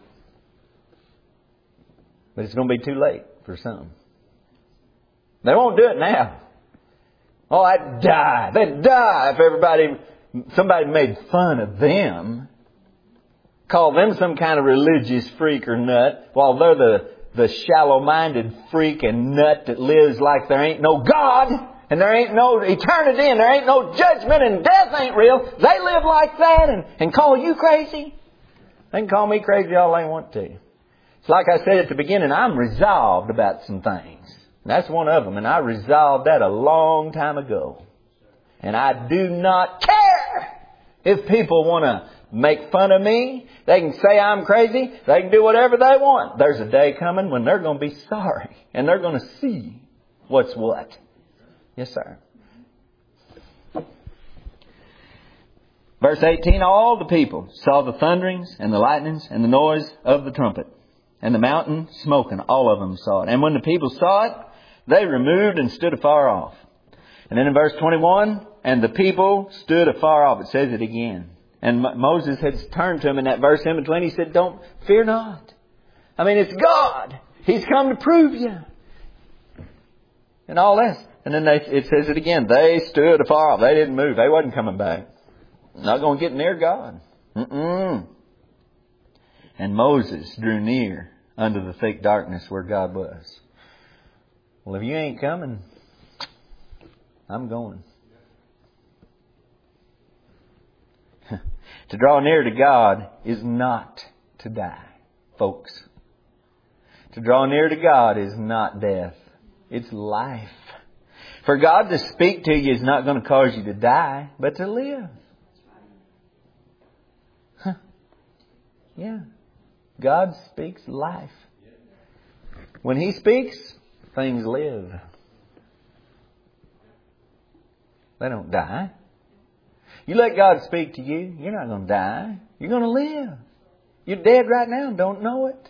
S1: But it's going to be too late for some. They won't do it now. Oh, I'd die. They'd die if somebody made fun of them. Call them some kind of religious freak or nut, while they're the shallow-minded freak and nut that lives like there ain't no God, and there ain't no eternity, and there ain't no judgment, and death ain't real. They live like that and call you crazy. They can call me crazy all they want to. It's like I said at the beginning, I'm resolved about some things. That's one of them, and I resolved that a long time ago. And I do not care if people want to make fun of me. They can say I'm crazy. They can do whatever they want. There's a day coming when they're going to be sorry. And they're going to see what's what. Yes, sir. Verse 18, all the people saw the thunderings and the lightnings and the noise of the trumpet. And the mountain smoking. All of them saw it. And when the people saw it, they removed and stood afar off. And then in verse 21, and the people stood afar off. It says it again. And Moses had turned to him in that verse in between. He said, don't fear not. I mean, it's God. He's come to prove you. And all this. And then it says it again. They stood afar off. They didn't move. They wasn't coming back. Not going to get near God. And Moses drew near unto the thick darkness where God was. Well, if you ain't coming, I'm going. To draw near to God is not to die, folks. To draw near to God is not death. It's life. For God to speak to you is not going to cause you to die, but to live. Yeah. God speaks life. When He speaks, things live. They don't die. You let God speak to you, you're not going to die. You're going to live. You're dead right now and don't know it.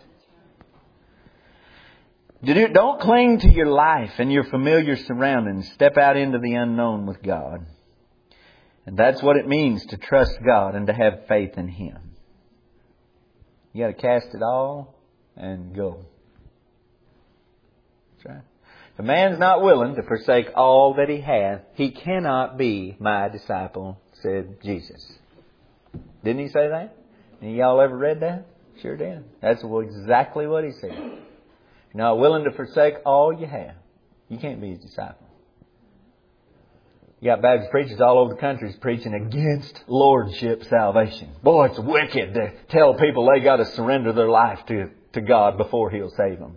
S1: Don't cling to your life and your familiar surroundings. Step out into the unknown with God. And that's what it means to trust God and to have faith in Him. You got to cast it all and go. That's right. If a man's not willing to forsake all that he hath, he cannot be my disciple, said Jesus. Didn't He say that? Any of y'all ever read that? Sure did. That's exactly what He said. If you're not willing to forsake all you have, you can't be His disciple. You got Baptist preachers all over the country preaching against lordship salvation. Boy, it's wicked to tell people they got to surrender their life to God before He'll save them.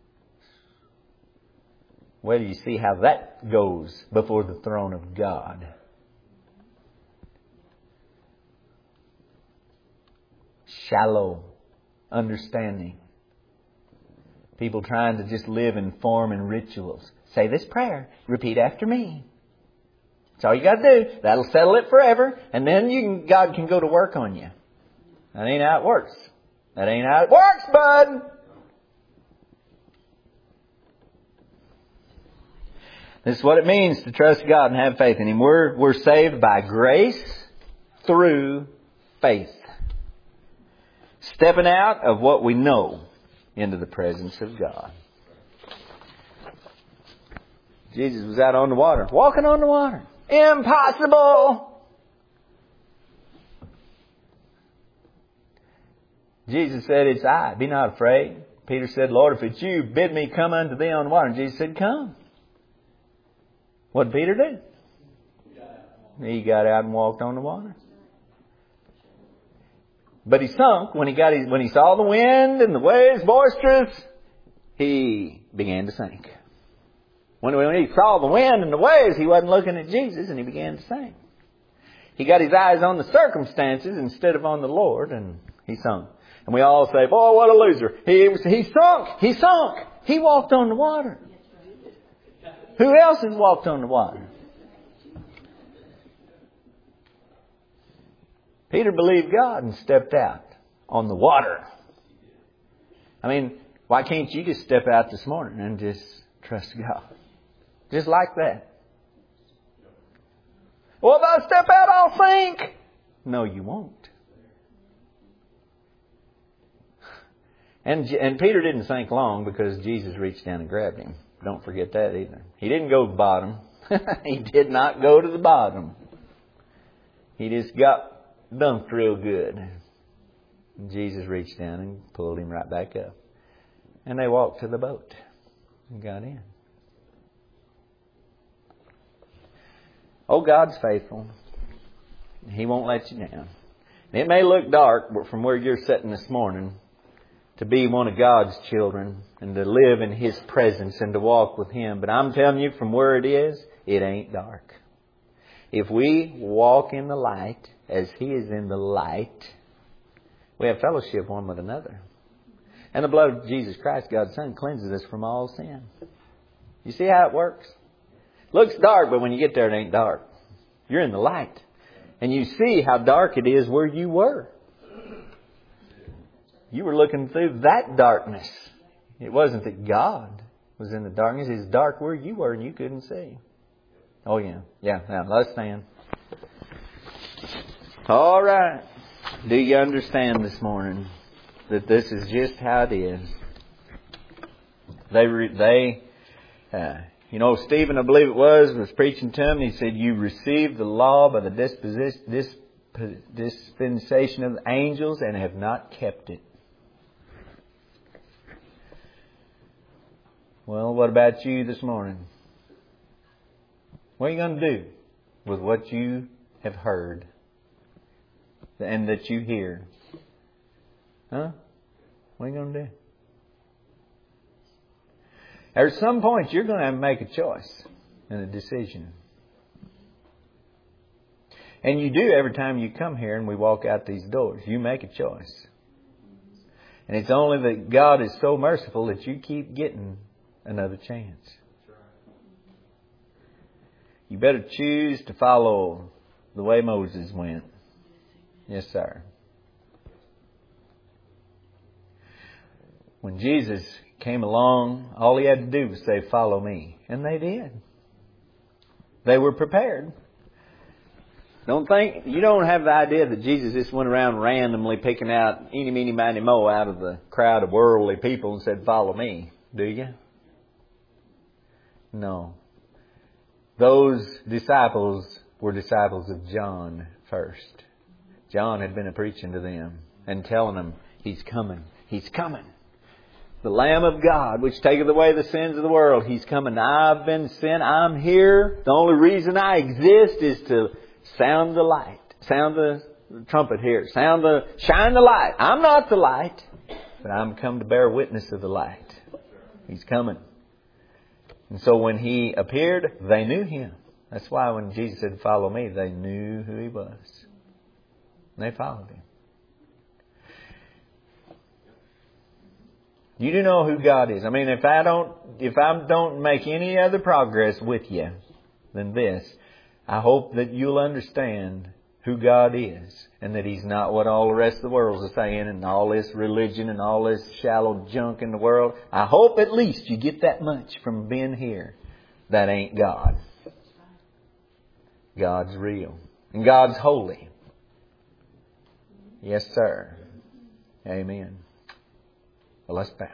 S1: Well, you see how that goes before the throne of God. Shallow understanding. People trying to just live in form and rituals. Say this prayer. Repeat after me. That's all you got to do. That'll settle it forever. And then God can go to work on you. That ain't how it works. That ain't how it works, bud. This is what it means to trust God and have faith in Him. We're saved by grace through faith. Stepping out of what we know into the presence of God. Jesus was out on the water, walking on the water. Impossible! Jesus said, it's I. Be not afraid. Peter said, Lord, if it's you, bid me come unto thee on the water. And Jesus said, come. What did Peter do? He got out and walked on the water. But he sunk when he saw the wind and the waves boisterous. He began to sink. When he saw the wind and the waves, he wasn't looking at Jesus, and he began to sink. He got his eyes on the circumstances instead of on the Lord, and he sunk. And we all say, "Boy, what a loser! He sunk! He sunk! He walked on the water." Who else has walked on the water? Peter believed God and stepped out on the water. I mean, why can't you just step out this morning and just trust God? Just like that. Well, if I step out, I'll sink. No, you won't. And Peter didn't sink long because Jesus reached down and grabbed him. Don't forget that either. He didn't go to the bottom. He did not go to the bottom. He just got dunked real good. And Jesus reached down and pulled him right back up. And they walked to the boat and got in. Oh, God's faithful. He won't let you down. It may look dark, but from where you're sitting this morning, to be one of God's children and to live in His presence and to walk with Him. But I'm telling you, from where it is, it ain't dark. If we walk in the light as He is in the light, we have fellowship one with another. And the blood of Jesus Christ, God's Son, cleanses us from all sin. You see how it works? Looks dark, but when you get there, it ain't dark. You're in the light. And you see how dark it is where you were. You were looking through that darkness. It wasn't that God was in the darkness. It's dark where you were and you couldn't see. Oh, yeah. Yeah, now let's stand. All right. Do you understand this morning that this is just how it is? Stephen, I believe it was preaching to him. He said, you received the law by the dispensation of the angels and have not kept it. Well, what about you this morning? What are you going to do with what you have heard and that you hear? Huh? What are you going to do? At some point, you're going to have to make a choice and a decision. And you do every time you come here and we walk out these doors. You make a choice. And it's only that God is so merciful that you keep getting another chance. You better choose to follow the way Moses went. Yes, sir. When Jesus came along, all He had to do was say, follow me. And they did. They were prepared. You don't have the idea that Jesus just went around randomly picking out eeny, meeny, miny, mo out of the crowd of worldly people and said, follow me. Do you? No. Those disciples were disciples of John first. John had been preaching to them and telling them, He's coming. He's coming. The Lamb of God, which taketh away the sins of the world. He's coming. I've been sent. I'm here. The only reason I exist is to sound the light. Sound the trumpet here. Shine the light. I'm not the light, but I'm come to bear witness of the light. He's coming. And so when He appeared, they knew Him. That's why when Jesus said, follow me, they knew who He was. And they followed Him. You do know who God is. I mean, if I don't make any other progress with you than this, I hope that you'll understand who God is and that He's not what all the rest of the world is saying and all this religion and all this shallow junk in the world. I hope at least you get that much from being here. That ain't God. God's real. And God's holy. Yes, sir. Amen. Well, let's bow.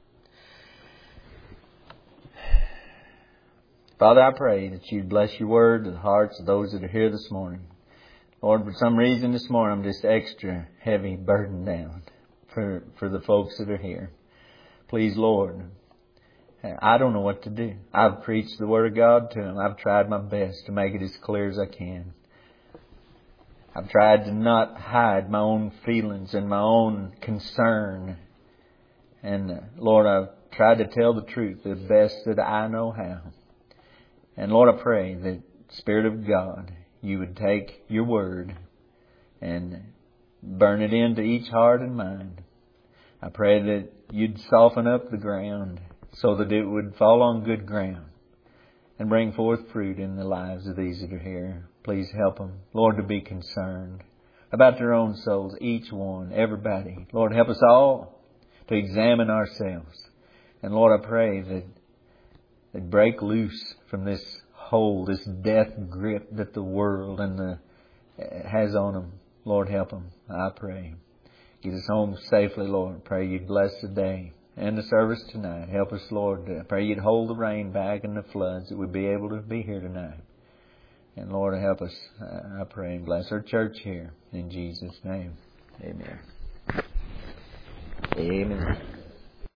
S1: Father, I pray that You'd bless Your word to the hearts of those that are here this morning. Lord, for some reason this morning I'm just extra heavy, burdened down for the folks that are here. Please, Lord, I don't know what to do. I've preached the Word of God to them. I've tried my best to make it as clear as I can. I've tried to not hide my own feelings and my own concern. And Lord, I've tried to tell the truth the best that I know how. And Lord, I pray that Spirit of God, You would take Your Word and burn it into each heart and mind. I pray that You'd soften up the ground so that it would fall on good ground and bring forth fruit in the lives of these that are here. Please help them, Lord, to be concerned about their own souls, each one, everybody. Lord, help us all to examine ourselves. And Lord, I pray that they break loose from this hold, this death grip that the world and has on them. Lord, help them, I pray. Get us home safely, Lord. Pray You'd bless the day and the service tonight. Help us, Lord. Pray You'd hold the rain back and the floods, that we'd be able to be here tonight. And Lord, help us, I pray, and bless our church here. In Jesus' name, amen. Amen.